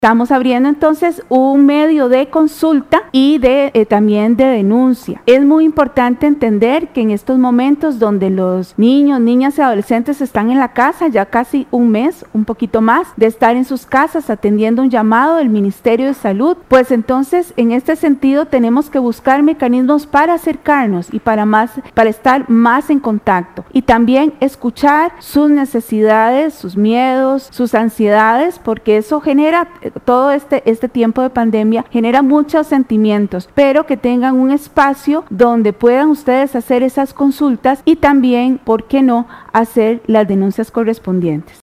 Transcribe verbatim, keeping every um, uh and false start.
Estamos abriendo entonces un medio de consulta y de eh, también de denuncia. Es muy importante entender que en estos momentos donde los niños, niñas y adolescentes están en la casa, ya casi un mes, un poquito más, de estar en sus casas atendiendo un llamado del Ministerio de Salud, pues entonces en este sentido tenemos que buscar mecanismos para acercarnos y para más, para estar más en contacto y también escuchar sus necesidades, sus miedos, sus ansiedades, porque eso genera todo este, este tiempo de pandemia genera muchos sentimientos, pero que tengan un espacio donde puedan ustedes hacer esas consultas y también, ¿por qué no?, hacer las denuncias correspondientes.